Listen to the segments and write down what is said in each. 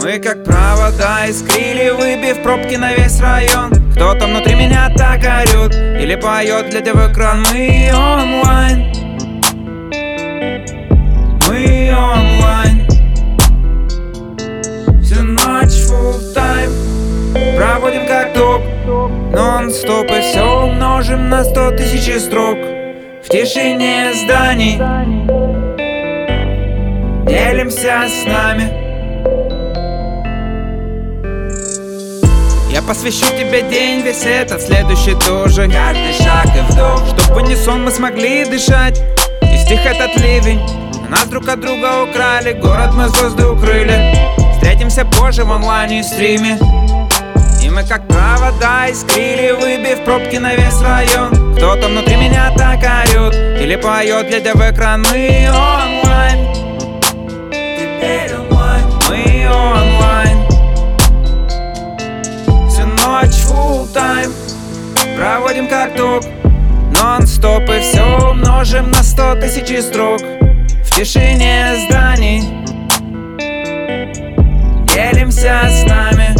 Мы как провода искрили, выбив пробки на весь район. Кто-то внутри меня так орёт или поет, глядя в экран. Мы онлайн, мы онлайн. Всю ночь full time проводим как топ, нон-стоп, и все умножим на 100 000 строк. В тишине зданий делимся с нами. Я посвящу тебе день весь этот, следующий тоже. Каждый шаг и вдох, чтоб в унисон мы смогли дышать. И стих этот ливень, нас друг от друга украли, город мы звезды укрыли. Встретимся позже в онлайне и стриме. И мы как провода искрили, выбив пробки на весь район. Кто-то внутри меня так орёт или поет, глядя в экран. Мы онлайн, теперь онлайн, мы онлайн. Всю ночь full time проводим как ток, нон-стоп, и все умножим на 100 000 строк. В тишине зданий делимся с нами.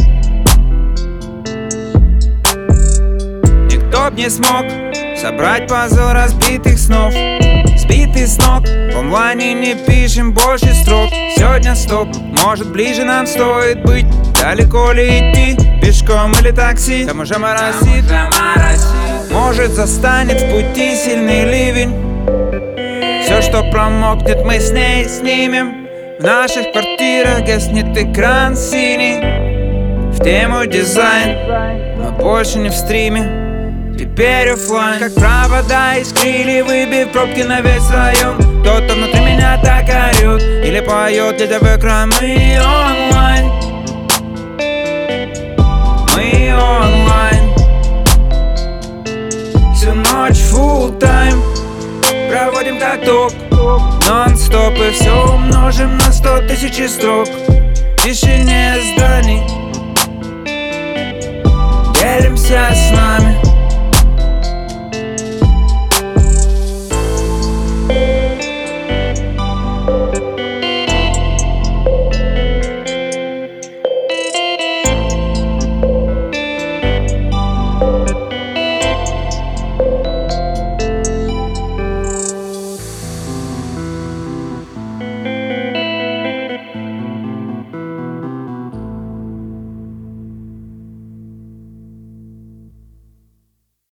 Никто б не смог собрать пазл разбитых снов. Сбитый с ног, в онлайне не пишем больше строк. Сегодня стоп, может ближе нам стоит быть. Далеко ли идти, пешком или такси? Там уже моросит, может застанет в пути сильный ливень. Все, что промокнет, мы с ней снимем. В наших квартирах гаснет экран синий. В тему дизайн, мы больше не в стриме, теперь оффлайн. Как провода искрили, выбив пробки на весь район. Кто-то внутри меня так орёт или поет, глядя в экран. Мы онлайн, мы онлайн. Всю ночь full time проводим как ток, нон-стоп, и все умножим на 100 000 строк. В тишине зданий делимся с нами.